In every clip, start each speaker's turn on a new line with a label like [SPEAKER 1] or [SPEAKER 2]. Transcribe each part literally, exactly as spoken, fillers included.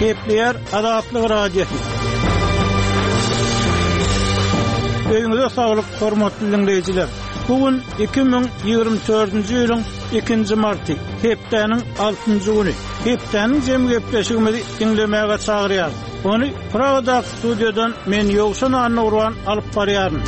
[SPEAKER 1] Kepler Adatlyk radiosu. Öýüňize saglyk, hormatly dinleýijiler. Bugün iki bin ýygrimi dördünji ýylyň ikinji marty, hepdeniň altynjy güni. Hepdeniň jemy gepleşigimizi dinlemäge çagyrýar. Onu Pragada studiodan men Ýogşan Anurwan alyp barýaryn.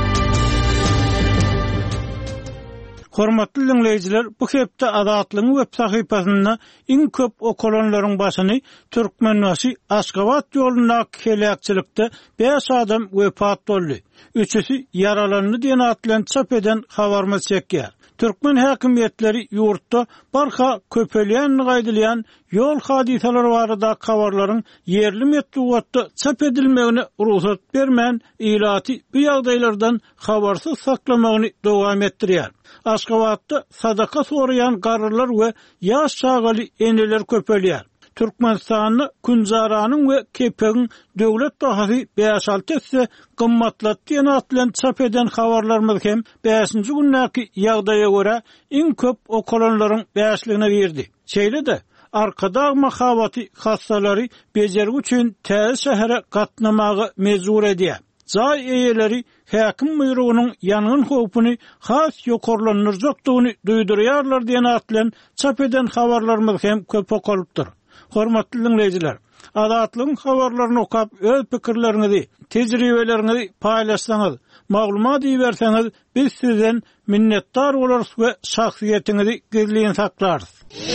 [SPEAKER 1] Hormatly dinleýijiler, bu hepde Adatlyň web sahypasynda iň köp okulanlaryň başyny Türkmenbaşy Aşgabat ýoluna kelekçilikde beş adam wepat boldy. Üçüsi yaralandy diýen atlan çap eden habarma çekýär. Türkmen häkimetleri ýurtda barha köpelýän gaýdylýan ýol hadisalary barada habarlaryň yerli metbuatda çap edilmegine ruhsat bermän ilaty bu ýagdaýlardan habarsyz saklamagyny dowam etdirýär. Aşgabatda sadaka sorayan garrylar we ýaş çagaly eneler köpelýär. Türkmenistanyň Kunjaranyň we Kepegiň döwlet bahasy beş alty etse gymmatlat diýen atlan çap eden habarlarymyz hem beşinji günnäki ýagdaýa görä iň köp okulanlaryň beşligine berdi. Şeýle-de arkada mahabaty hassalary bejergi üçin täze şähere gatnamagy mezur edýär. Zay eýeleri häkim myrugynyň ýanyň howpuny has ýokarlanyrjakdygyny duýdurýarlar diýen atlan çap eden habarlarymyz hem köp okalypdyr. Hormatly dinleýijiler, Adatlyň habarlaryny okap öz pikirleriňizi, tejribeleriňizi paýlaşsaňyz, maglumat berseňiz biz sizden minnetdar bolarys we şahsiýetiňizi gizleýän saklarys.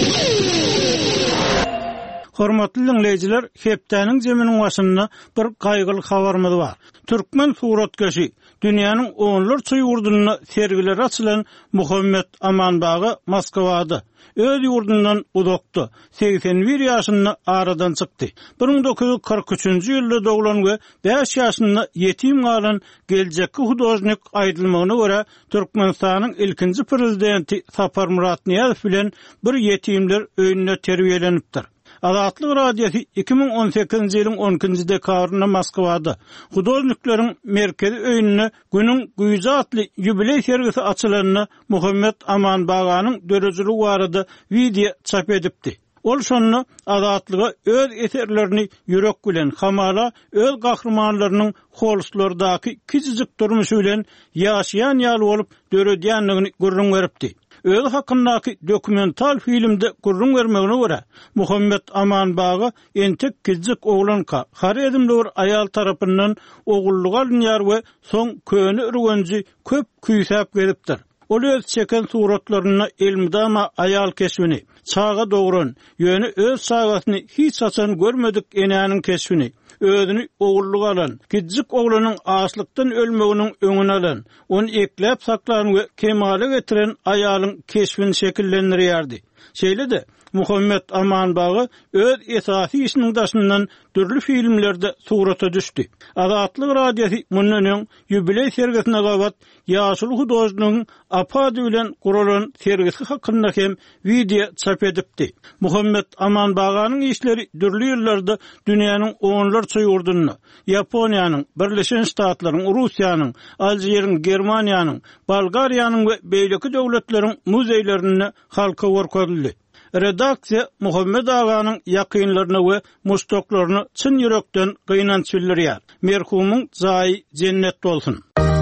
[SPEAKER 1] Hormatly dinleýijiler, hepdeniň jeminiň başynda bir gaýgyly habarymyz bar. Türkmen suratkeşi dünýäniň onlarça ýurdunyna sergiler açylan Muhammed Amanbagy Moskwada öz ýurdundan uzakda seksen bir ýaşynda aradan çykdy. bir ming dokuz ýuz kırk üçinji ýylda doglan we beş ýaşynda ýetim galan geljekki hudojnik aýdylmagyna görä Türkmenistanyň ilkinji prezidenti Sapar Murat Niýazow bilen bir ýetimler öýünde terbiýelenipdir. Adatlyk radiosu iki bin on sekizinji ýylyň on ikinji dekabrynda Moskwada hudojniklaryň merkezi öýünde günüň güýji atly ýubiley sergisi açylanyny Muhammed Amanbaganyň dörejiligi barada video çap edipdi. Ol şonu Adatlyga öz eserlerini ýürek bilen hamala öz gahrmanlarynyň holuslardaky kiçijik durmuşy bilen ýaşaýan ýaly bolup döredýänligini gurrun beripdi. Öz hakkındaky dokumental filmde gurrun vermegine görä Muhammed Amanbagy entek kiçik oglanka har edimli bir ayal tarapyndan ogullyga alınýar we soň köni ürgenji köp küýsäp beripdir. Ol öz çeken suratlaryna elmidama ayal keşfini, çağa dogran, ýöne öz çağasyny hiç saçan görmedik enäniň keşfini, özüni ogullyga alan, kiçik oglanyň açlykdan ölmeginiň öňüne alan, onu ekläp saklayan we kemale getiren ayalyň keşfini şekillendirýärdi. Şeýle-de Muhammed Amanbagy öz esasy işiniň daşyndan türlü filmlerde surata düşdi. Adatlyk radiosu mundan ýubiley sergisine gabat ýaşyl hudojnyň apady bilen guralan sergisi hakynda hem video çap edipdi. Muhammed Amanbaganyň işleri türlü ýyllarda dünýäniň onlarça ýurdunyna, Ýaponiýanyň, Birleşen Ştatlaryň, Russiýanyň, Aljeryň, Germaniýanyň, Bolgariýanyň we beýleki döwletleriň muzeýlerini halka görkezildi. Redaksiya Muhammed Aganyň ýakynlaryna we muştoklaryny çyn ýürekden gynanç bildirýär. Merhumyň jaý cennet bolsun.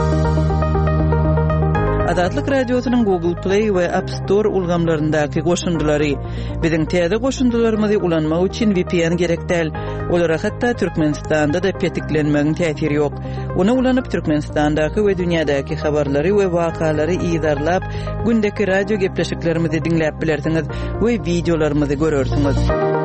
[SPEAKER 2] Adatlyk radiosynyň Google Play we App Store ulgamlaryndaky goşundylary biziň täze goşundylarymyzy ulanmak üçin V P N gerek däl. Olara hatda Türkmenistanda da petiklenmegiň täsiri ýok. Onu ulanyp Türkmenistandaky we dünýädäki habarlary we wakalary ýydarlap gündäki radio gepleşiklerimizi dinläp bilersiňiz we videolarymyzy görersiňiz.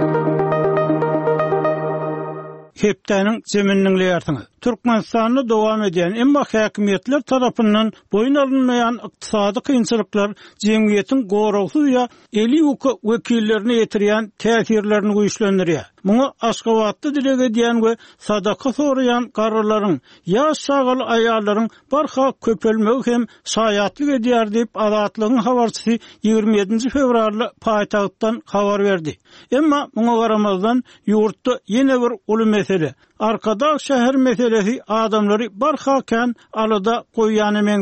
[SPEAKER 1] Hepdeniň jeminiň ýartyňy. Türkmenistanda dowam edýän emma häkimetler tarapyndan boyun alynmaýan ykdysady kynçylyklar jemgyýetiň goragsyz ýa eli ýoky wekillerini ýetirýän täsirlerini güýçlendirýär. Muňa Aşgabatda dilek edýän we sadaka soraýan garrylaryň ýaş çagaly aýallaryň barha köpelmegi hem şaýatlyk edýär diýip Adatlygyň habarçysy ýygrimi ýedinji fevralda paýtagtdan habar berdi. Emma muňa garamazdan ýurtda ýene bir uly mesele, arkada şäher meselesi adamlary barha kan alada goýýany meňdiýär.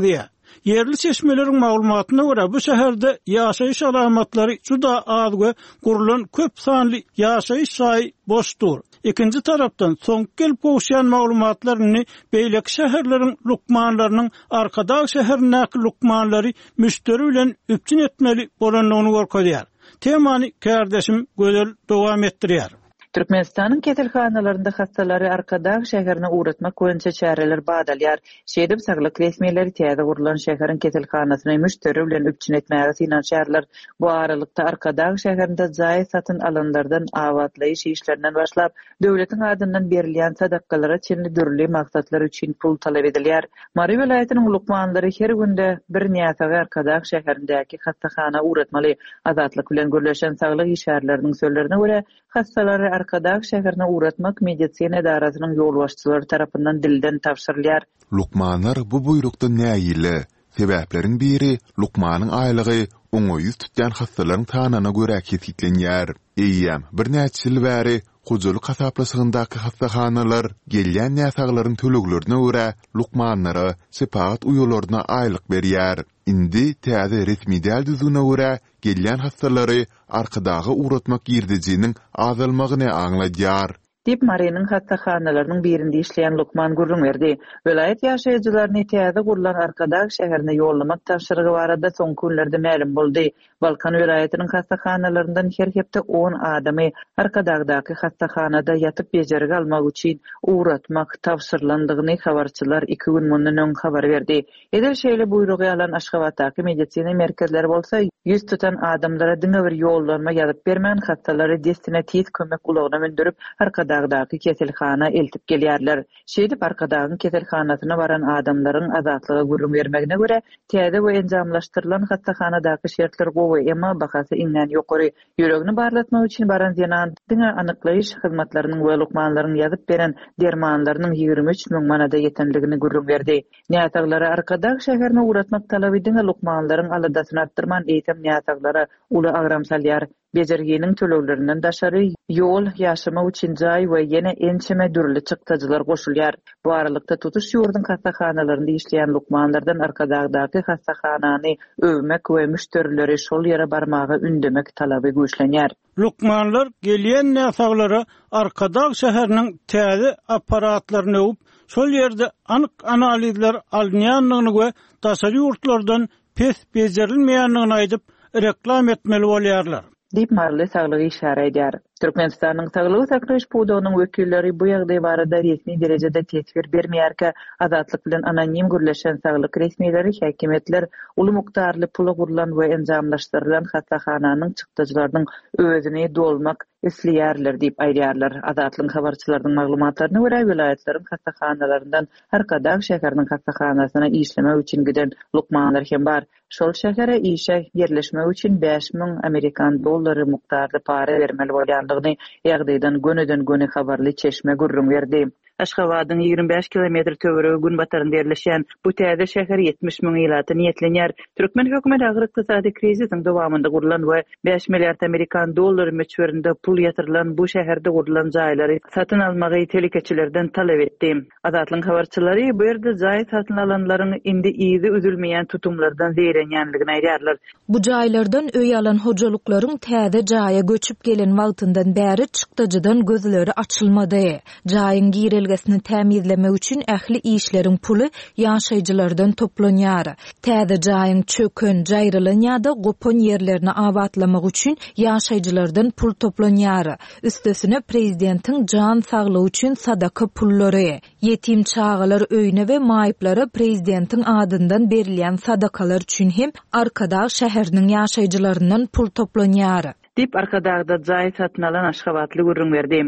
[SPEAKER 1] Yerli seçmelerin maglumatyna görä bu şäherde ýaşaýyş alamatlary juda az we gurulan köp sanly ýaşaýyş saý boşdur. İkinci tarapdan soňky gelip goşýan maglumatlaryny beýlek şäherleriň lukmanlarynyň arkadaş şähernäki lukmanlary müşteri bilen üpçün etmeli bolanlygyny görkezýär. Temany kardeşim gözel dowam etdirýär.
[SPEAKER 2] Türkmenistanyň ketelhanalarynda hastalary Arkadag şäherine uğratmak boýunça çäreler badalýar. Şeýdip saglyk resmiýetleri täze gurulan şäheriň ketelhanasyny müşteri bilen üpçün etmäge synanýarlar. Bu aralykda Arkadag şäherinde jaý satyn alanlardan awatlaýyş işlerinden başlap, döwletiň adyndan berilýän sadakalara çenli dürli maksatlar üçin pul talap edilýär. Mary welaýatynyň lukmanlary her günde bir näsaga Arkadag şäherindäki hastahana uğratmaly. Azatlyk bilen gürleşen saglyk işgärleriniň sözlerine görä, hastalary Arkadag şäherine uğratmak medisina idarasynyň ýolbaşçylary tarapyndan dilden tapşyrylýar.
[SPEAKER 3] Lukmanlar bu buyrukdan näýili? Sebäpleriň biri lukmanyň aýlygy oňoýuz tutýan hastalaryň tanana görä kesitlenýär. Eýýäm, bir näçe ýyl bäri Hujuluk hasaplasygyndaky hastahanalar gelýän näsaglaryň töleglerine görä lukmanlara sepat uýularyna aýlyk berýär. Indi täze resmi däl düzüne görä gelýän hastalary arkadagy uğratmak girdijiniň azalmagyny aňlaýar.
[SPEAKER 2] Dip Marynyň hastahanalarynın birinde işleyen Lukman gurrun berdi. Vilayet ýaşaýjylaryny täze gurulan Arkadag şäherine ýollamak tapşyrygy barada soňky günlerde ma'lum boldy. Balkan vilayatynyň hastahanalaryndan her hepde on adamy Arkadagdaky hastahanada ýatyp bejerigi almak üçin uğratmak tapşyrylandygyny habarçylar iki gün mundan öň habar berdi. Edil şeýle buyrugy alan Aşgabatdaky medisina merkezleri bolsa ýüz tutan adamlara diňe bir ýollanma ýazyp bermän hastalary destine tiz kömek ulagyna mündirip Arkadagdaky keselhana eltip gelýärler. Şeýdip Arkadagyň keselhanasyna baran adamlaryň azatlygy gurrun bermegine görä täze we enjamlaşdyrylan hastahanadaky şertler gowy emma bahasy iňden ýokary. Ýüregini barlatmak üçin baran ýanan diňe anyklaýyş hyzmatlarynyň we lukmanlaryň ýazyp beren dermanlarynyň ýigirmi üç müň manada ýetenligini gurrun berdi. Näsaglary Arkadag şäherine uğratmak talaby diňe lukmanlaryň aladasyny artdyrman eýtem näsaglary uly agram salýar. Bejerginiň töleglerinden daşary ýol ýaşama üçin jaý we ýene ençeme dürli çykdyjylar goşulýar. Bu aralykda tutuş ýurdun hastahanalaryny işleýän lukmanlardan Arkadagdaky hastahanany övmek we müşterileri şol ýere barmagy ündemek talaby güýçlenýär.
[SPEAKER 1] Lukmanlar gelýän näsaglara Arkadag şäheriniň täze aparatlaryny öwüp, şol ýerde anyk analizler alınýanlygyny we daşary ýurtlardan pes bejerilmeýänligini aýdyp reklam etmeli bolýarlar.
[SPEAKER 2] Dip Marly saglygy işare edýär. Türkmenistanyň saglygy saklaýyş puwdunyň wekilleri bu ýagdaý barada resmi derejede tesbir bermeýärkä, azatlyk bilen anonim gürleşen saglyk resmiýetleri häkimetler uly mukdarly pula gurulan we enjamlaşdyrylan hastahananyň çykdyjylarynyň özüni dolmak isleýärler diýip aýdýarlar. Azatlyk habarçylarynyň maglumatlaryna görä vilayatleriň hastahanalarynyň Arkadag şäheriniň hastahanasyna işlemek üçin giden lukmanlar hem bar. Şol şähere işe yerleşmek üçin beş müň Amerikan dollary mukdarda para bermeli bolýandygyny ýagdaýdan göneden göne habarly çeşme gurrun berdi. Aşgabatyň ýigirmi beş kilometr töweregi gün batarynda ýerleşen bu täze şäher ýetmiş müň ýylaty niýetlenýär. Türkmen hökümeti agyr ykdysady krizisyň dowamynda gurulan we beş milliard Amerikan dollary meçberinde pul ýatyrylan bu şäherde gurulan jaýlary satyn almagy telekeçilerden talap etdi. Azatlyk habarçylary bu ýerde jaý satyn alanlaryň indi iýdi üzülmeýän tutumlardan zeýrenýänligini aýdýarlar.
[SPEAKER 4] Bu jaýlardan öý alan hojalyklaryň täze jaýa göçüp gelen wagtyndan bäri çykdyjydan gözleri açylmady. Jaýyň girelgesini tämizlemek üçin ähli işleriň puly ýaşaýjylardan toplanýar. Täze jaýyň çökün, jaýrylan ýa-da gopon ýerlerini awatlamak üçin ýaşaýjylardan pul toplanýar. Üstesine prezidentiň jan saglygy üçin sadaka pullary, ýetim çagalar öýüne we maýyplara prezidentiň adyndan berilýän sadakalar üçin hem Arkadag şäheriniň ýaşaýjylaryndan pul toplanýar.
[SPEAKER 2] Dip Arkadagda jaý satyn alan Aşgabatly gurrun berdi.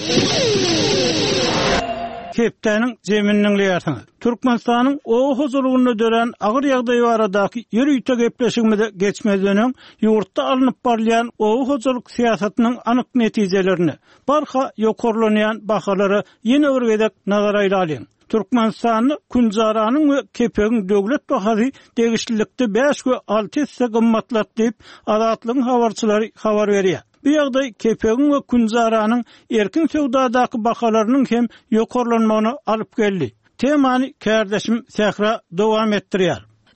[SPEAKER 1] Hepdeniň jeminiň ýatyny. Türkmenistanyň o huzurlugyny dören agyr ýagdaý baradaky ýürüýte gepleşigimizde geçmeden ýurtda alınıp barlayan o huzurluk siýasatynyň anyk netijelerini, barha ýokarlanýan bahalary ýene bir gezek nazara ýalyň. Türkmenistanyň Kunjaranyň we Kepegiň döwlet bahasy degişlilikde beş we alty hisse gymmatlat diýip azatlygyň habarçylary habar berýär. Bu ýagdaý Kepegiň we Kunjaranyň erkin sowdadaky bahalarynyň hem ýokarlanmagyna alyp geldi. Temany kardeşim Sähra dowam etdirýär.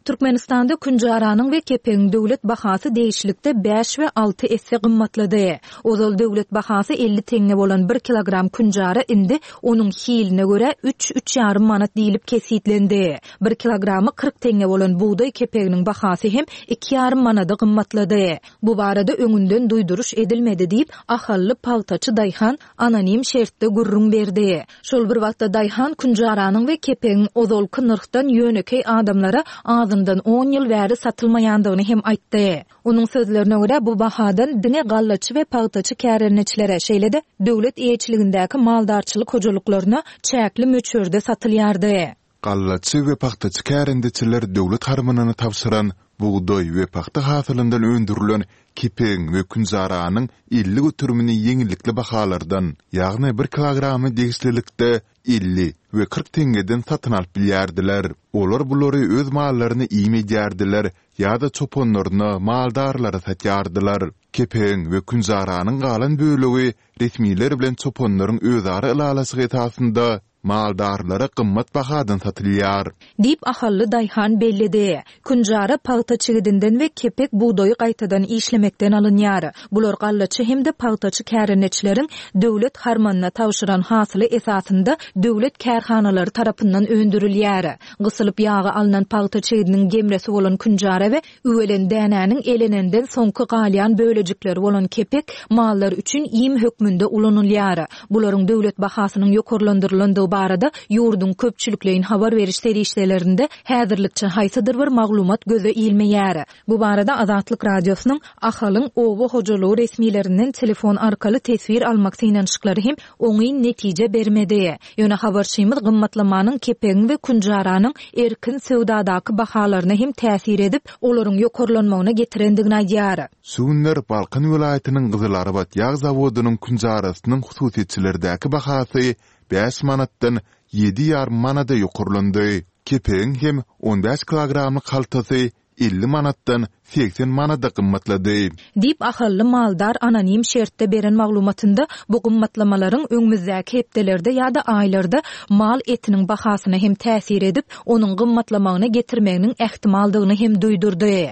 [SPEAKER 4] Türkmenistanda kunjaranyň we kepeň döwlet bahasy değişlikde beş we alty esse gymmatlady. Ozal döwlet bahasy elli teňe bolan bir kilogram kunjara indi onuň hiline göre üç üç ýarym manat diýilip kesitlendi. bir kilogramy kırk teňe bolan buğday kepeğiniň bahasy hem iki ýarym manada gymmatlady. Bu barada öňünden duýduruş edilmedi diýip ahally paltaçy Daýhan anonim şertde gurrun berdi. Şol bir wagtda Daýhan kunjaranyň we kepeň ozalky nyrkdan ýönekey adamlara azyndan on ýyl bäri satylmaýandygyny hem aýtdy. Onuň sözlerine görä bu bahadan diňe gallaçy we paltaçy kärençilere şeýle-de döwlet eýetçiligindäki maldarçylyk hojalyklaryna çäkli möçürde satylýardy.
[SPEAKER 3] Gallaçy we paxtaçy kärençiler döwlet harmanyny tapşyran buğday we paxta hasylyndan öndürilen kepeň we kunjaranyň elli götürmini ýeňillikli bahalardan, ýagny bir kilogramy degişlilikde elli we kırk teňeden satyn alyp bilýärdiler. Olar bulary öz mallaryny iýmedýärdiler ýa-da çoponlaryny maldarlara satýardylar. Kepeň we kunjaranyň galan bölegi resmiler bilen çoponlaryň özara ilalasy etasynda maldarlara gymmat bahadan satylýar.
[SPEAKER 4] Dip ahally Daýhan bellidi. Kunjara paltaçygydynden we kepek buğdaýy gaýtadan işlemekden alınýar. Bular gallaçy hemde paltaçy kärençileriň döwlet harmanyna tawşyran hasyly esasynda döwlet kärhanalary tarapyndan öndürilýär. Gysylyp ýaga alynan paltaçygynyň gemresi bolan kunjara we üwelen dänäniň elenenden soňky galýan bölejikleri bolan kepek mallar üçin iýim hökmünde ulanylýar. Bularyň döwlet bahasynyň ýokarlandyrylandygy barada ýurdun köpçüliklerin habar beriş serişlerinde häzirlikçe haýsydyr bir maglumat göze ilmeýär. Bu barada Azatlyk radiosynyň ahalyň owa hojalygy resmiýetlerinden telefon arkaly tesvir almak synanşyklary hem oňy netije bermedi. Ýöne habarçymyz gymmatlamanyň kepeň we kunjaranyň erkin sowdadaky bahalaryna hem täsir edip, olaryň ýokarlanmagyna getirendigini aýdýar.
[SPEAKER 3] Suwunlar Balkan welaýatynyň Gyzylarabat ýag zawodynyň kunjarasynyň hususiyetçilerdäki bahasy beş manatdan yedi ýarym manada ýokarlandy. Kepeň hem on beş kilogramlyk haltasy elli manatdan seksen manada gymmatlady.
[SPEAKER 4] Dip ahally maldar anonim şertde beren maglumatynda bu gymmatlamalaryň öňümüzdäki hepdelerde ýa-da aýlarda mal etiniň bahasyna hem täsir edip, onuň gymmatlamagyna getirmeginiň ähtimaldygyny hem duýdurdy.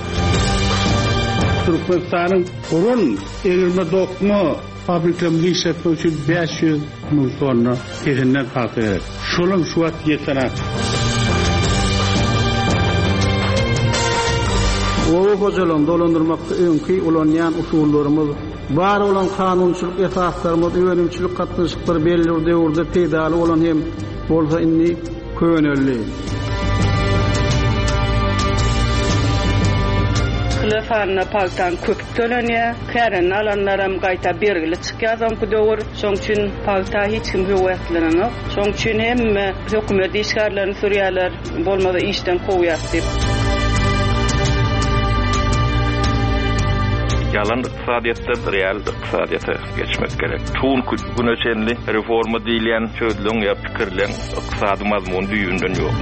[SPEAKER 5] Türkmenistanyň urun egilme dokma fabrikalaryny işletmek üçin beş ýüz ming tonna tezinden kalkýar. Şonuň şu wagt ýetenek. Owa hojalyň dolandyrmakda öňki ulanýan usullarymyz, bar olan kanunçylyk esaslarymyz, öňümçilik gatnaşyklary belli bir döwürde peýdaly bolan hem bolsa inni könelli.
[SPEAKER 6] Telefonuna paltan köp tölenýär, kären alanlaram gaýta bergili çykýar bu döwür. Şoň üçin palta hiç kim höwetlenok. Şoň üçin hem hökümet işgärlerini sürýärler, bolmada işden kowýar diýip.
[SPEAKER 7] Yalan iqtisadiyyatda real iqtisadiyyata geçmek gerek. Tuğun gün ölçenli reforma diýilen sözlüň ýa pikirleň iqtisady mazmun düýünden ýok.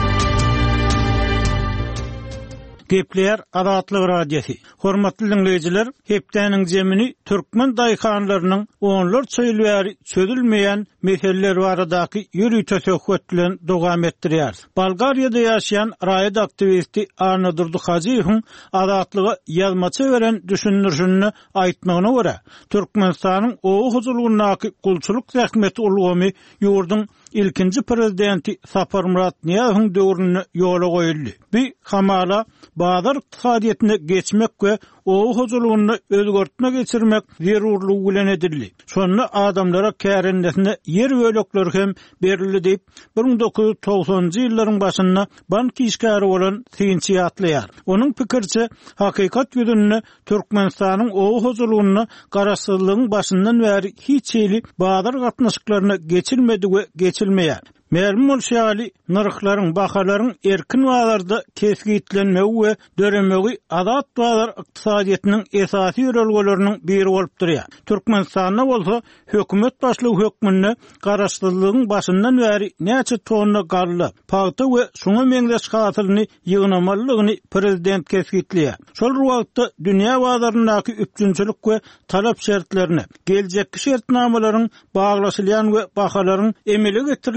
[SPEAKER 1] Gepler Azatlyk radiosi. Hormatly dinleyijiler, hepdeniň jemini türkmen daýhanlarynyň onlar çöýlbäri çözülmeýän meseleler baradaky ýürüýte söhbet bilen dowam etdirýär. Bolgariýada ýaşaýan raýat aktivisti Arna Durduhajiýewiň Azatlyga ýazmaça beren düşünürjüni aýtmagyna görä, Türkmenistanyň owa huzurlugynaky gulçuluk zähmeti ulgamy ýurdun ilkinji prezidenti Sapar Murat Niýazowyň döwrüne ýola goýuldy. Bu hamala bazar iqtisadiýetine geçmek we owa huzurlugyny özgörtme geçirmek zerurlugy bilen edildi. Şonu adamlara kärenletine yer bölekleri hem berildi diýip bir ming dokuz ýüz togsanjy ýyllaryň başynda bank işgäri bolan synçy atlaýar. Onuň pikirçe hakykat ýüzünde Türkmenistanyň owa huzurlugyny garaşsyzlygyň başyndan bäri hiç ýyly bazar gatnaşyklaryna geçilmedi we geçilmeýär. Märhum bolşaly narhlaryň, bahalaryň erkin wagtlarda kesgitlenmegi we döremegi azat bazar iqtisadiýetiniň esasy ýörelgelerini biri bolup durýar. Türkmenistanda bolsa hökümet başlygy hökmünde garaşsyzlygyň başyndan bäri näçe tonna garly, paýta we şoňa meňdeş hasylyny ýygnamalygyny prezident kesgitleýär. Şol wagtda dünýä bazaryndaky üçinçilik we talap şertlerini, geljekki şertnamalaryň baglaşylýan we bahalaryň emele getirilýän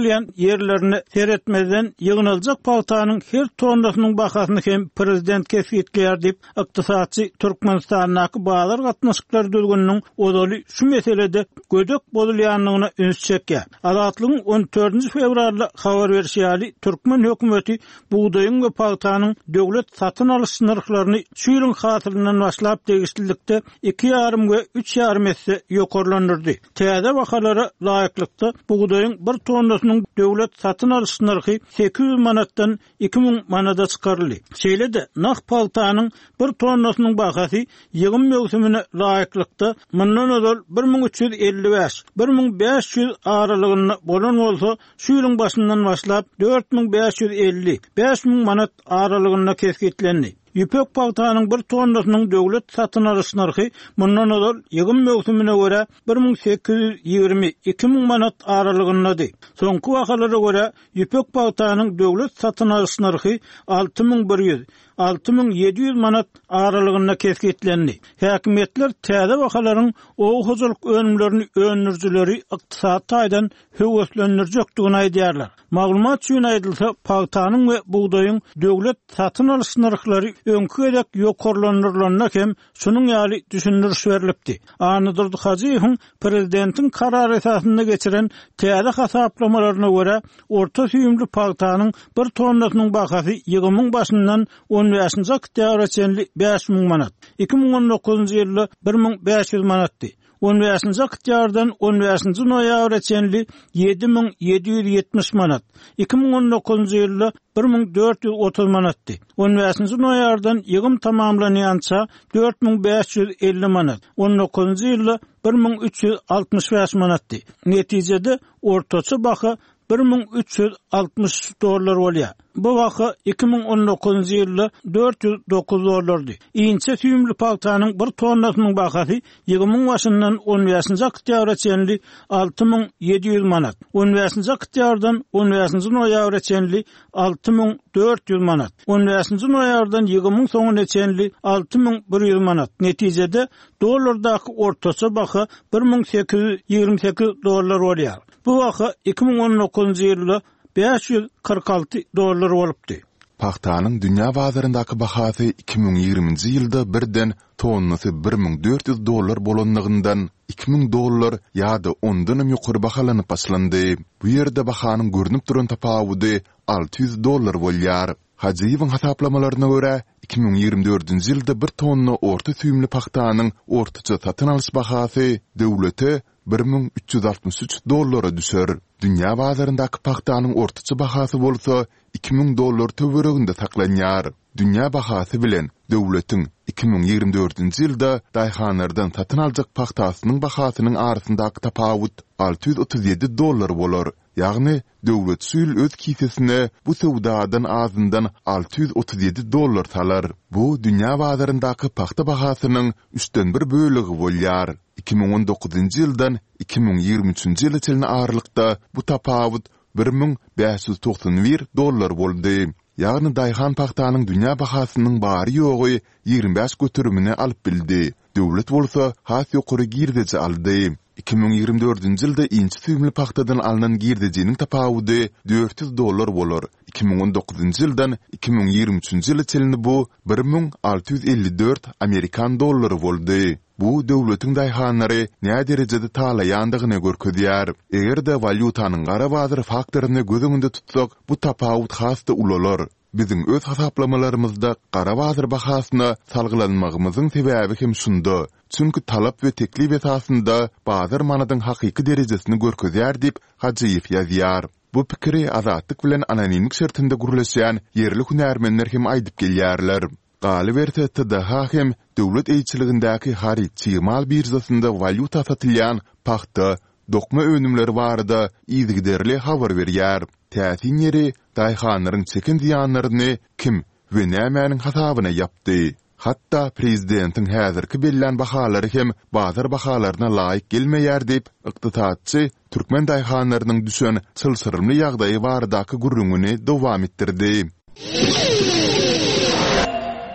[SPEAKER 1] yerlerini seyretmeden ýygnylajak paltanyň her tonnasynyň bahasyny hem prezident kesgitler dip ykdysatçy Türkmenistanyň bazar gatnaşyklar dölgüniniň odaly şu meselede gödök bolýanlygyna üns çekýär. Azatlygyň on dördünji fevralda habar berýäli Türkmen hökümeti buğdaýyň we paltanyň döwlet satyn alyş narhlaryny şu ýylyň hatyrynyň başlap degişlilikde iki ýarym we üç ýarym esse ýokarlandyrdy. Täze bahalara laýyklykda buğdaýyň bir tonnasynyň döwlet satyn alyş narhy sekiz yüz manatdan iki ming manata çykarly. Şeýle-de naq paltanyň bir tonnasynyň bahasy ýygym mewsümine laýyklykda mundan öňe bir ming üç yüz elli beş - bir ming beş yüz aralygyna bolan bolsa şu ýylyň başyndan başlap dört ming beş yüz elli - beş ming manat aralygyna kesgitlendi. Ýüpek paltanyň bir tonnasynyň döwlet satyn alyş narhy mundan öňe ýygym mewsümine görä bir ming sekiz yüz ýigirmi - iki ming manat aralygyndady. Soňky wakalara görä ýüpek paltanyň döwlet satyn alyş narhy alty ming bir yüz - alty ming ýedi yüz manat aralygyna kesgitlendi. Häkimetler täze wakalaryň ow hojalyk önümlerini önürjileri ykdysat taýdan höweslendirjekdigini aýdýarlar. Maglumat üçin aýdylsa, paltanyň we buğdaýyň döwlet satyn alyş narhlary öňkü edek ýokarlandyrylanyna hem şunyň ýaly düşündiriş berilipdi. Anydyr Hajiýewiň prezidentiň karary esasynda geçiren täze hasaplamalarına görä orta süýümli paltanyň bir tonnasynyň bahasy ýygymyň başyndan on beşinji oktýabra çenli beş ming manat, iki ming on dokuzunji ýylda bir ming beş yüz manatdy. on beşinji oktýabrdan on beşinji noýabra çenli yedi ming ýedi yüz ýetmiş manat, iki ming on dokuzunji ýylda bir ming dört yüz otuz manatdy. on beşinji noýabrdan ýygym tamamlanýança dört ming beş yüz elli manat, on dokuzunji ýylda bir ming üç yüz altmış beş manatdy. Netijede ortaça baha bir ming üç yüz altmış dollar bolýar. Bu waka iki ming on dokuzunji ýylda dört yüz dokuz dollardy. Iňçe süýümli paltanyň bir tonnasynyň bahasy ýygymyň başyndan on beşinji oktýabra çenli alty ming ýedi yüz manat, on beşinji oktýabrdan on beşinji noýabra çenli alty ming dört yüz manat, on beşinji noýabrdan ýygymyň soňuna çenli alty ming bir yüz manat. Netijede dollardaky ortaça baha bir ming sekiz yüz ýigirmi sekiz dollar bolýar. Bu waka iki ming on dokuzunji ýylda beş yüz kırk altı dollar bolupdy.
[SPEAKER 3] Paxtanyň dünýä bazaryndaky bahasy iki ming ýigirminji ýylda birden tonnasy bir ming dört yüz dollar bolanlygyndan iki ming dollar ýa-da ondan hem ýokary bahalanyp başlandy. Bu ýerde bahanyň görünip duran tapawudy alty yüz dollar bolýar. Hajiýewiň hasaplamalarına görä iki ming ýigirmi dördünji ýylda bir tonna orta süýümli paxtanyň ortaça satyn alyş bahasy döwlete bir ming üç yüz altmış üç dollara düşer. Dünýä bazaryndaky paxtanyň ortaça bahasy bolsa iki ming dollar töwereginde saklanýar. Dünýä bahasy bilen döwletiň iki ming ýigirmi dördünji ýylda daýhanlardan satyn aljak paxtasynyň bahasynyň arasyndaky tapawut alty yüz otuz ýedi dollar bolar. Ýagny döwlet süýl öz kisesine bu sowdadan azyndan alty yüz otuz ýedi dollar salar. Bu dünýä bazaryndaky paxta bahasynyň üçden bir bölegi bolýar. iki ming on dokuzunji ýyldan iki ming ýigirmi üçinji ýyla çelne aralykda bu tapawut bir ming beş yüz toksan bir dollar boldy. Ýagny daýhan paxtanyň dünýä bahasynyň bary ýogy ýigirmi beş götürümini alyp bildi. Döwlet bolsa has ýokary girdeji aldy. iki ming ýigirmi dördünji ýylda inçi süýümli paxtadan alynan girdejiniň tapawudy dört yüz dollar bolar. iki ming on dokuzunji ýyldan iki ming ýigirmi üçinji ýyla çelne bu bir ming alty yüz elli dört Amerikan dollary boldy. Bu döwletiň daýhanlary näme derejede talaýandygyny görkezýär. Eger de valyutanyň gara bazar faktoryny gözüňde tutsak, bu tapawut hasda ulalar. Biziň öz hasaplamalarymyzda gara bazar bahasyna salgylanmagymyzyň sebäbi hem şunda. Çünki talap we teklip esasında bazar manadyň hakyky derejesini görkezýär diýip Hajiýew ýazýar. Bu pikiri azatlyk bilen anonimlik şertinde gurulýan yerli hünärmenler hem aýdyp gelýärler. Galy versetde daha hem döwlet eýçiligindäki harit çymal birzasynda valyuta satylýan paxta, dokma önümleri barada ýygyderli habar berýär. Täsin ýeri daýhanlaryň çekin ziýanlaryny kim we nämäniň hasabyna ýapdy. Hatta prezidentiň häzirki bellan bahalary hem bazar bahalaryna laýyk gelmeýär diýip ykdysatçy türkmen daýhanlarynyň düşen çylsyrymly ýagdaýy baradaky gurrungyny dowam etdirdi.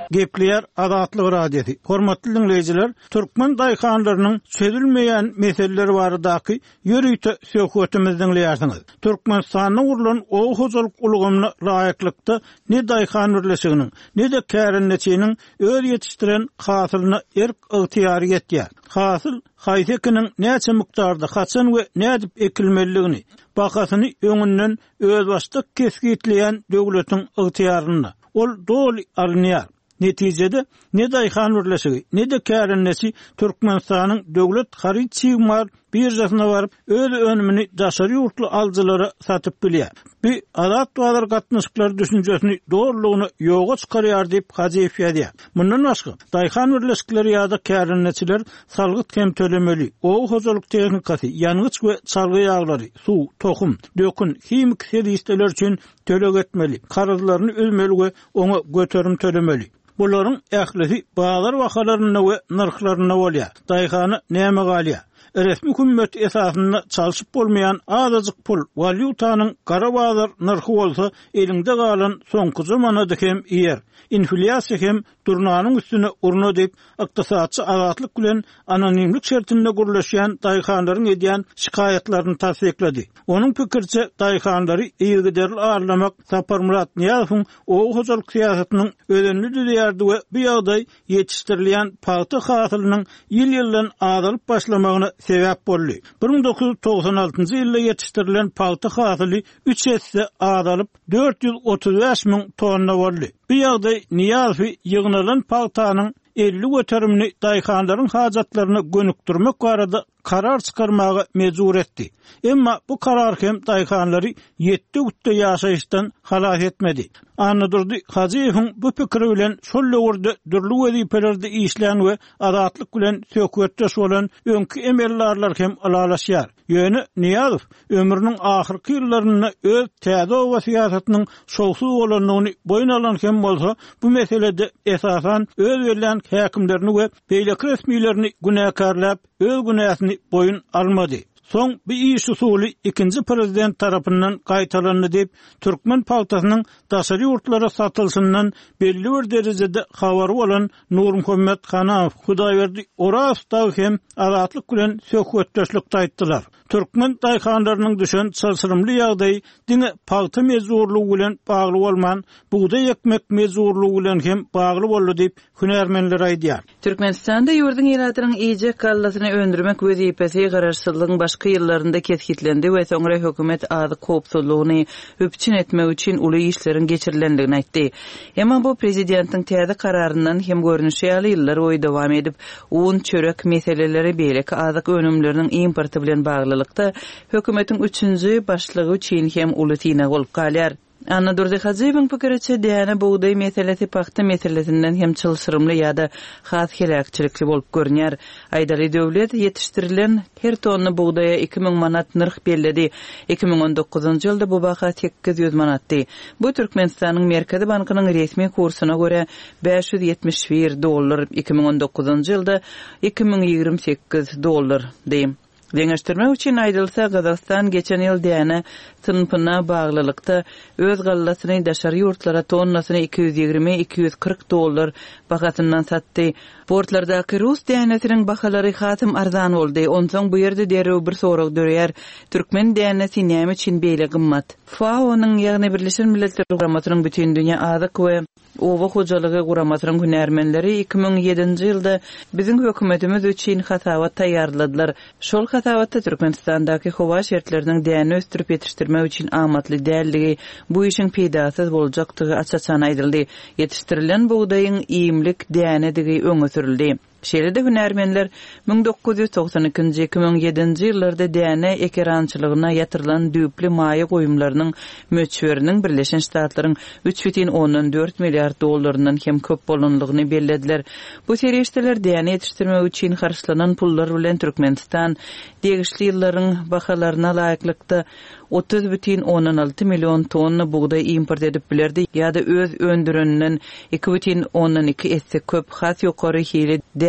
[SPEAKER 1] Gepleyer Azatlyk radiosi. Hormatly dinleyijiler, türkmen daýkanlarynyň çözülmeýän meseleleri baradaky ýörüýte söhbetimizi dinleýärsiňiz. Türkmenistanyň urulan o hojalyk ulgamyna laýyklykda ne daýkan birleşiginiň, ne de kärenneçiniň öz ýetişdiren hasylyna erk ygtyýary ýetýär. Hasyl haýsekiniň näçe mikdarda haçan we nädip ekilmeligini, bakasyny öňünden öz başda kesgitleýän döwletiň ygtyýaryna ol doly alynýar. Netijede ne daýkan birleşigi, ne de kärennesi Türkmenistanyň döwlet haryt çygmar birjasyna baryp öz önümini daşary ýurtly aldylara satyp bilýär. Bir azat bazar gatnaşyklar düşünjesini doğrulugyny ýoga çykarýar diýip Hajiýew ýazýar. Mundan başga daýkan birleşikleri ýa-da kärenneçiler salgyt hem tölemeli. O hojalyk tehnikasy, ýanygyç we çalgy ýaglary, suw, tohum, dökün, himik serwisler üçin töleg etmeli. Karazlaryny ölmeli we oňa göterim tölemeli. Bularyň ählisi bazar wahalaryna we narhlaryna bolýar. Daýkany näme galýar? Resmi hükümet esasında çalışıp bolmayan azazyk pul valyutanyň gara bazar narhy bolsa elinde galan soňky zamanda hem ýer. Inflyasiýa hem durnanyň üstüne urna diýip ykdysatçy azatlyk bilen anonimlik şertinde gurulýan daýkanlaryň edýän şikaýatlaryny tasdiklady. Onuň pikirçe daýkanlary ýergiderli arlamak Sapar Murat Niýazowyň o hojalyk siýasatynyň ödenli düzýärdi we bu ýagdaý ýetişdirilýän paýta hasylynyň ýyl-ýyldan azalyp başlamagyna sebäp boldy. bir ming dokuz ýüz togsan altynjy ýylda ýetişdirilen paýta hasyly üç esse azalyp dört ýüz otuz beş miň tonna boldy. Bu ýagdaý Niýazowy ýygnalan paýtanyň elli göterimini daýkanlaryň hajatlaryny gönükdirmek barada karar çykarmagy mejbur etdi. Emma bu karar hem daýkanlary ýetdi gutda ýaşaýyşdan halas etmedi. Anadurdy Hajiýewiň bu pikiri bilen şol ýerde dürli wezifelerde işlän we azatlyk bilen söhbetdeş bolan öňkü emellerler hem alalaşýar. Ýöne Niýazow ömrüniň ahyrky ýyllaryny öz täze we siýasatynyň şowsuz bolanyny boyun alan hem bolsa, bu meselede esasan öz verilen häkimlerini we beýleki resmiýetlerini günäkarlap öz günäsini boyun almady. Soň bir iş usuly ikinji prezident tarapyndan gaýtalandy diýip Türkmen paýtasynyň daşary ýurtlara satylşyndan belli bir derejede habary bolan Nur Muhammed Hanaw Hudaýberdi Orasdaw hem azatlyk bilen söhbetdeşlikde aýtdylar. Türkmen daýkanlarynyň düşen çylsyrymly ýagdaý diňe paýta mezurlugy bilen bagly bolman, buğday ekmek mezurlugy bilen hem bagly boldy diýip hünärmenler aýdýar.
[SPEAKER 2] Türkmenistanda ýurdun ýylatynyň iýje kallasyny öndürmek wezipesi garaşsyzlygyň başga ýyllarynda kesgitlendi we soňra hökümet azy kopsuzlugyny öpçün etmek üçin uly işleriň geçirilendigini aýtdy. Emma bu prezidentiň täze kararyndan hem görnüşýäli ýyllar boýy dowam edip, un çörek meseleleri beýleki azyk önümleriniň importy bilen baglylykda hökümetiň üçünji başlygy üçin hem uly tiýne bolup galýar. Anadurdy Hajiýewiň pikiriçe däne buğday meselesi paýta meselesinden hem çylsyrymly ýa-da has helakçilikli bolup görnýär. Aýdaly döwlet ýetişdirilen her tonna buğdaya iki miň manat nyrh bellädi. iki miň on dokuzunjy ýylda bu baha sekiz ýüz manatdy. Bu Türkmenistanyň Merkezi bankynyň resmi kursyna görä beş ýüz ýetmiş bir dollar, iki miň on dokuzunjy ýylda iki miň ýigirme sekiz dollar diýim. Deňeşdirmek üçin aýdylsa, Gazakistan geçen ýyl däne sınıfına bağlılıkta öz gallasyny daşary ýurtlara tonnasyny iki ýüz ýigirme iki ýüz kırk dollar bahasyndan satdy. Portlardaky Rus dänetiniň bahalary hasym arzan boldy. Onsoň bu ýerde derew bir sorag döreýär. Türkmen dänesi näme üçin beýle gymmat? F A O-nyň ýagny Birleşen Milletler Guramatynyň bütün dünýä azyk we owa hojalygy guramatynyň hünärmenleri iki miň ýedinji ýylda biziň hökümetimiz üçin hatawat taýýarladylar. Şol hatawatda Türkmenistandaky howa şertleriniň däni östürip ýetişdirmek üçin amatly dälligi, bu işin peýdasyz boljakdygy açaçan aýdyldy. Ýetişdirilen buğdaýyň iýimlik dänedigi öňe sürildi. Şeýle-de hünärmenler bin dokuz ýüz togsan ikinji iki miň ýedinji ýyllarda däne ekerançylygyna ýatyrylan düýpli maýa goýumlarynyň möçberiniň Birleşen Ştatlaryň üç бүтүн onuň dört milliard dollaryndan hem köp bolanlygyny bellediler. Bu serişdeler däne ýetişdirmek üçin harçlanan pullar bilen Türkmenistan degişli ýyllaryň bahalaryna laýyklykda otuz бүтүn onuň alty million tonna buğday import edip bilerdi ýa-da öz öndüreninden iki бүтүn onuň iki esse köp has ýokary hili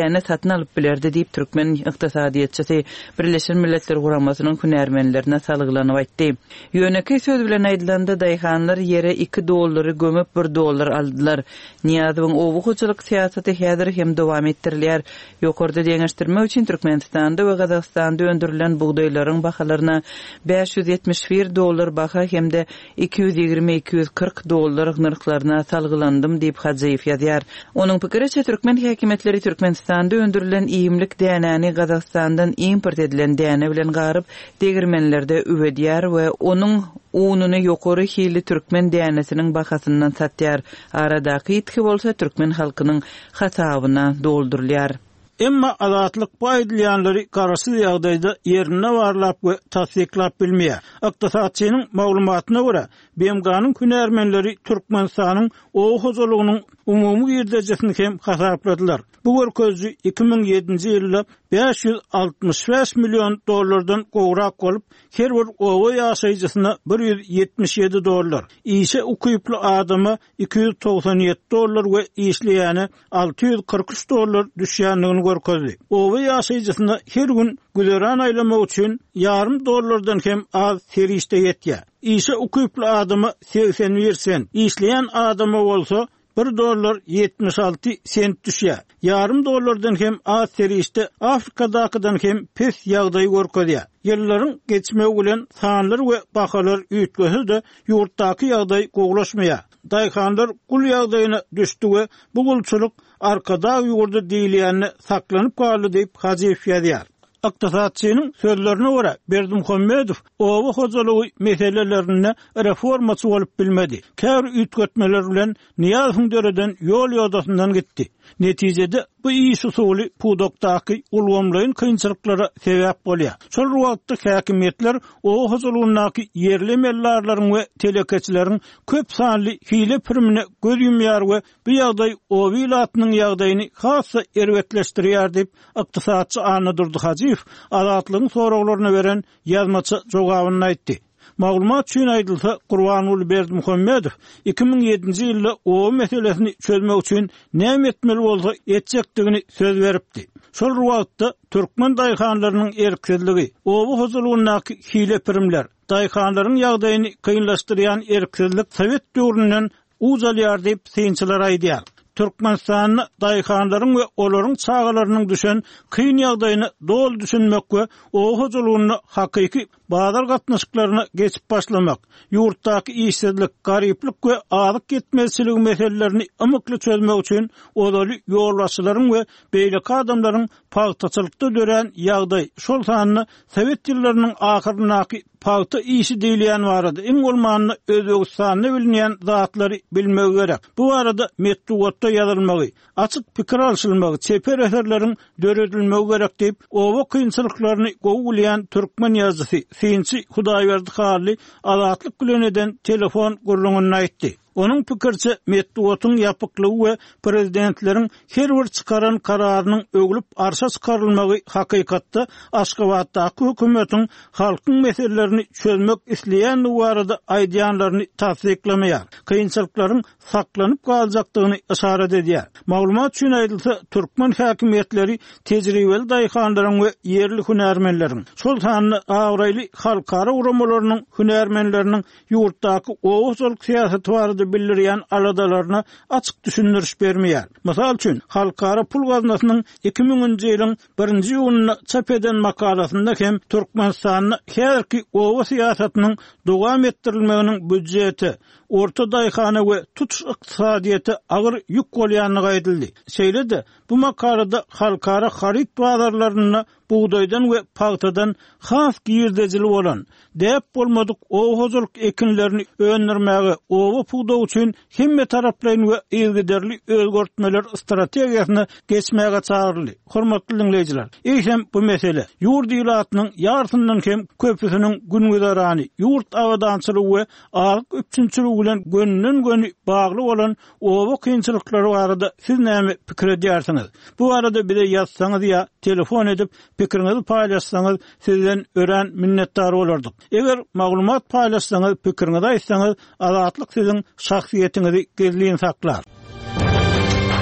[SPEAKER 2] däne satyn alyp bilerdi diýip türkmen ykdysadyýetçisi Birleşen Milletler Guramasynyň hünärmenlerine salgylanyp aýtdy. Ýöneki söz bilen aýdylanda daýhanlar ýere iki dollary gömüp bir dollar aldylar. Niýazyň owu hoçalyk siýasaty häzir hem dowam etdirilýär. Ýokarda deňeşdirme üçin Türkmenistanda we Gazakstanda öndürilen buğdaýlaryň bahalaryna beş yüz ýetmiş bir dollar baha hemde iki yüz ýygrimi iki yüz kırk dollar nyrklaryna salgylandym diýip Hajiýew ýazýar. Onuň pikiriçe türkmen häkimetleri Türkmenistanda öndürilen iýimlik dänäni Gazakstandan import edilen däne bilen garyp degirmenlerde üwedýär we onuň ununy ýokary hili türkmen dänesiniň bahasyndan satýar. Aradaky itki bolsa türkmen halkynyň hasabyna doldurulýar.
[SPEAKER 1] Emma azatlyk baýdylýanlary garasy ýagdaýda ýerine barlap we tasdiklap bilmeýär. Ykdysatçynyň maglumatyna görä, B M G'nyň hünärmenleri Türkmenistanyň ow hojalygynyň umumy ýerdejesini hem hasapladylar. Bu görkezji iki ming ýedinji ýylda beş yüz altmış beş milyon dollardan gowrak bolup, her bir owa ýaşaýjysyna bir yüz ýetmiş ýedi dollar, işe ukuyply adama iki yüz togsan ýedi dollar we işleýäne altı yüz kırk üç dollar düşýändigini görkezdi. Owa ýaşaýjysyna her gün güleran aýlamak üçin yarım dollardan hem az serişde ýetýär. İşe ukuyply adama seksen bir sent, işleýän adama bolsa bir dollar yetmiş altı sent düşýär. Yarım dollardan hem az serişde Afrikadakydan hem pes ýagdaý görkezýär. Ýyllaryň geçmegi bilen sanlar we bahalar üýtgese de ýurtdaky ýagdaý gowlaşmaýar. Daýhanlar gul ýagdaýyna düşdi we bu gulçuluk arkada ýurda diýilýänini saklanyp galdy diýip Hajiýew ýazýar. Ykdysatçynyň sözlerine görä Berdimuhammedow owa hojalygy meselelerini reformaçy bolup bilmedi. Kär üýtgetmeler bilen Niýazyň döreden ýol ýodasyndan gitdi. Netijede bu iş usuly pudokdaky ulgamlaryň kynçylyklara sebäp bolýar. Şol wagtda häkimetler owa hojalygyny yerli mellarlaryň we telekeçileriň köp sanly hile primine göz yumýar we bu ýagdaý owa welatynyň ýagdaýyny hassa erwetleşdirýär diýip ykdysatçy anadyrdy Hajiýew azatlygyň soraglaryna beren ýazmaçy jogabyny aýtdy. Maglumat üçin aýdylsa, Gurbanuly Berdimuhammedow iki ming ýedinji ýylda o meselesini çözmek üçin näme etmeli bolsa etjekdigini söz beripdi. Şol wagtda türkmen daýhanlarynyň erkseligi, owa hojalygyny hile primler, daýhanlaryň ýagdaýyny kynlaşdyrýan erksellik Sowet döwründen uzalýar diýip synçylar aýdýar. Türkmenistanyň daýhanlaryň we olaryň çağalarynyň düşen kyn ýagdaýyny dol düşünmek we owa hojalygyny hakyky bazar gatnaşyklaryna geçip başlamak, ýurtdaky işsizlik, garyplyk we azyk ýetmezçiligi meselelerini ymykly çözmek üçin odaly ýolbaşçylaryň we beýleki adamlaryň pagtaçylykda dören ýagdaý şol sanyny Sowet ýyllarynyň ahyryndaky pagta işi diýilýän barada iň bolmanyny Özbegistanyny bilmeýän zatlary bilmegi gerek. Bu arada metduwatda ýazylmagy, açyk pikir alşylmagy, çeper eserleriň döredilmegi gerek diýip owa kynçylyklaryny gowulýan türkmen ýazgysy Synçy Hudaýberdi Hally azatlyk güleneden telefon gurulgyny aýtdy. Onun pikirçe metduwatyň ýapyklygy we prezidentleriň her bir çykaran kararynyň ögülüp arşa çykarylmagy hakykatda Aşgabatdaky hökümetiň halkyň meselelerini çözmek isleýän barada aýdýanlaryny tasdiklemeýär. Kynçylyklaryň saklanyp galjakdygyny işaret edýär. Maglumat üçin aýdylsa, türkmen häkimetleri tejribeli daýhanlaryň we yerli hünärmenleriň, şol sanyny awraýly halkara uramalarynyň hünärmenleriniň ýurtdaky owaçylyk siýasaty barada bildirýän aladalaryna açyk düşündiriş bermeýär. Mysal üçin, halkara pul gaznasynyň iki minginji ýylyň birinji ýylyna çap eden makalasynda hem Türkmenistanyň häzirki owa siýasatynyň dowam etdirilmeginiň büdjeti, orta daýhana we tutuş ykdysadyety agyr ýük bolýanyny aýdyldy. Şeýle-de bu makalada halkara harit bazarlaryna buğdaýdan we pagtadan has giýirdejili bolan, dep bolmadyk owa hojalyk ekinlerini öňürmäge, owa puda üçin hemme taraplaryň we ýygyderli özgörtmeler strategiýasyny geçmäge çağıryldy. Hormatly dinleýijiler, eýsem bu mesele ýurt ýylatynyň ýartyndan hem köpüsiniň günüzarany, ýurt awadançylygy we alyk üçünçüligi bilen gönünden göni bagly bolan owa kynçylyklary barada siz näme pikir edýärsiňiz? Bu arada bile ýazsaňyz ýa telefon edip pikirinizi paylaşsanız sizden ören minnettar olardyk. Eger maglumat paylaşsanız, pikirinizi aýtsaňyz, azatlyk sizin şahsiýetinizi gezliň saklar.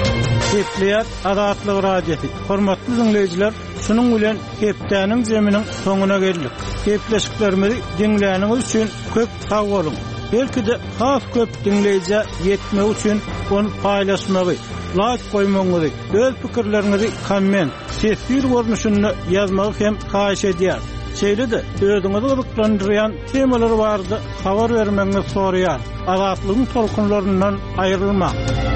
[SPEAKER 1] Hepleýär Azatlyk radiosi. Hormatly dinleýijiler, şunun bilen hepdäniň zeminiň soňuna geldik. Hepleşiklerimizi dinläniňiz üçin köp sag bolun. Belki de has köp dinleýije ýetmek üçin onu paýlaşmagy, like goýmagy, öz pikirlerinizi komment, sesli görnüşünde ýazmagy hem haýyş edýär. Şeýle de özüňizi gyzyklandyrýan temalar bardy, habar bermeňizi soraýar. Azatlygyň tolkunlaryndan aýrylma.